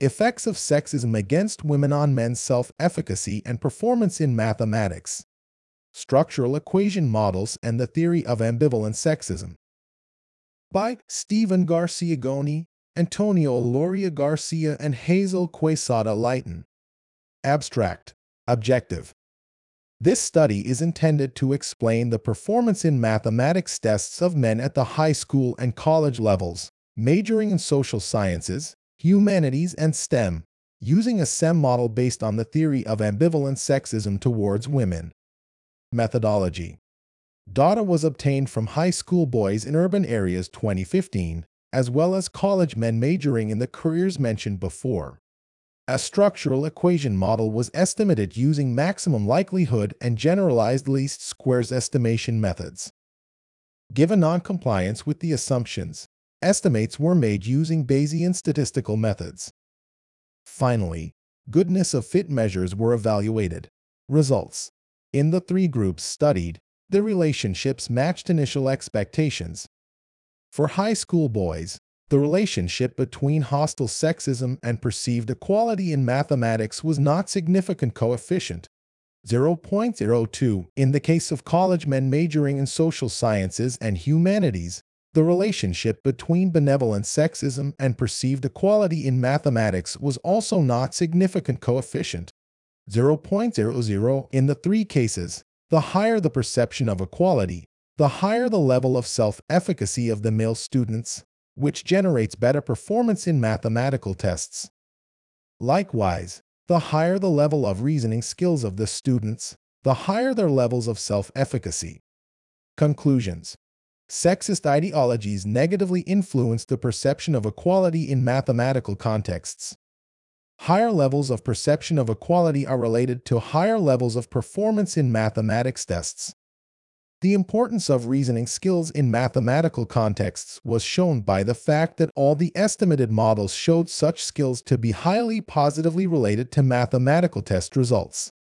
Effects of sexism against women on men's self-efficacy and performance in mathematics. Structural equation models and the theory of ambivalent sexism. By Stephen Garcia Goni, Antonio Loria Garcia, and Hazel Quesada Leighton. Abstract. Objective. This study is intended to explain the performance in mathematics tests of men at the high school and college levels, majoring in social sciences, humanities, and STEM, using a SEM model based on the theory of ambivalent sexism towards women. Methodology. Data was obtained from high school boys in urban areas 2015, as well as college men majoring in the careers mentioned before. A structural equation model was estimated using maximum likelihood and generalized least squares estimation methods. Given non-compliance with the assumptions, estimates were made using Bayesian statistical methods. Finally, goodness of fit measures were evaluated. Results. In the 3 groups studied, the relationships matched initial expectations. For high school boys, the relationship between hostile sexism and perceived equality in mathematics was not significant coefficient, 0.02. In the case of college men majoring in social sciences and humanities, the relationship between benevolent sexism and perceived equality in mathematics was also not significant coefficient, 0.00. In the 3 cases, the higher the perception of equality, the higher the level of self-efficacy of the male students, which generates better performance in mathematical tests. Likewise, the higher the level of reasoning skills of the students, the higher their levels of self-efficacy. Conclusions. Sexist ideologies negatively influence the perception of equality in mathematical contexts. Higher levels of perception of equality are related to higher levels of performance in mathematics tests. The importance of reasoning skills in mathematical contexts was shown by the fact that all the estimated models showed such skills to be highly positively related to mathematical test results.